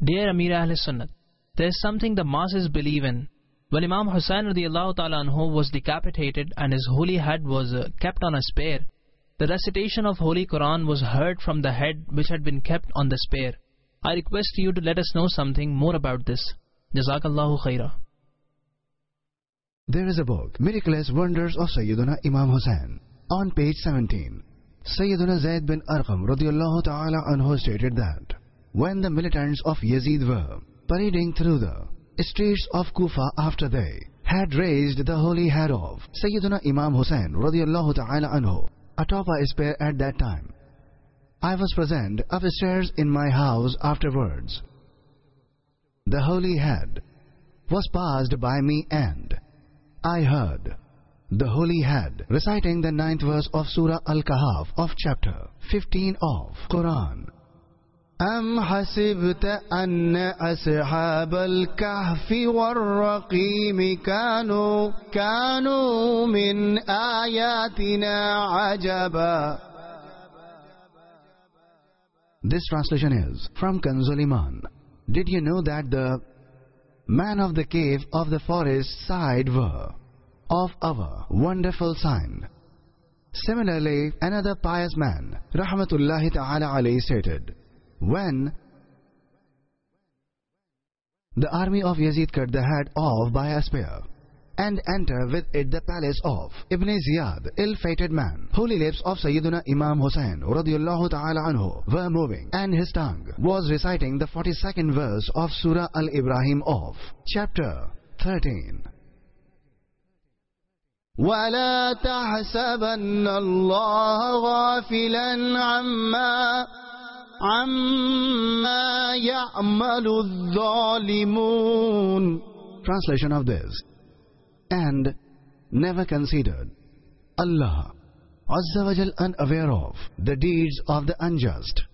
Dear Amir Ahl Sunnat, there is something the masses believe in. When Imam Hussain radiallahu ta'ala anhu was decapitated and his holy head was kept on a spear, the recitation of Holy Quran was heard from the head which had been kept on the spear. I request you to let us know something more about this. Jazakallahu khaira. There is a book, Miraculous Wonders of Sayyiduna Imam Hussain. On page 17, Sayyiduna Zayd bin Arqam radiallahu ta'ala anhu stated that when the militants of Yazid were parading through the streets of Kufa after they had raised the holy head of Sayyiduna Imam Hussain radiallahu ta'ala anhu atop a spear at that time, I was present upstairs in my house afterwards. The holy head was passed by me and I heard the holy head reciting the 9th verse of Surah Al-Kahf of chapter 15 of Quran. أَمْ حَسِبْتَ أَنَّ أَصْحَابَ الْكَهْفِ وَالرَّقِيمِ كَانُوا مِنْ آيَاتِنَا عَجَبًا. This translation is from Kanzul Iman. Did you know that the man of the cave of the forest side were of our wonderful sign? Similarly, another pious man, Rahmatullahi Ta'ala alayhi, stated, when the army of Yazid cut the head off by a spear and entered with it the palace of Ibn Ziyad, ill-fated man, holy lips of Sayyiduna Imam Hussain radiallahu ta'ala anhu were moving and his tongue was reciting the 42nd verse of Surah Al-Ibrahim of chapter 13. وَلَا تَحْسَبَنَّ اللَّهَ غَافِلًا عَمَّا يَعْمَلُ الظَّالِمُونَ. Translation of this: and never considered Allah Azza wa Jal unaware of the deeds of the unjust.